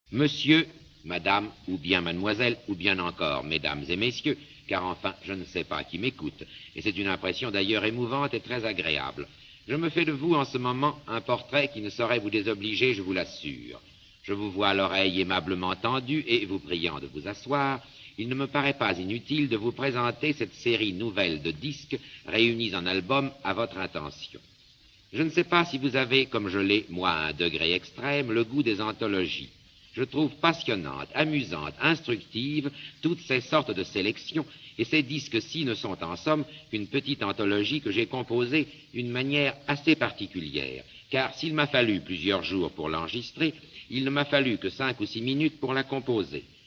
Monsieur, madame, ou bien mademoiselle, ou bien encore mesdames et messieurs, car enfin je ne sais pas qui m'écoute, et c'est une impression d'ailleurs émouvante et très agréable. Je me fais de vous en ce moment un portrait qui ne saurait vous désobliger, je vous l'assure. Je vous vois l'oreille aimablement tendue et vous priant de vous asseoir, il ne me paraît pas inutile de vous présenter cette série nouvelle de disques réunis en album à votre intention. Je ne sais pas si vous avez, comme je l'ai, moi, à un degré extrême, le goût des anthologies. Je trouve passionnantes, amusantes, instructives toutes ces sortes de sélections, et ces disques-ci ne sont en somme qu'une petite anthologie que j'ai composée d'une manière assez particulière, car s'il m'a fallu plusieurs jours pour l'enregistrer, il ne m'a fallu que 5 ou 6 minutes pour la composer.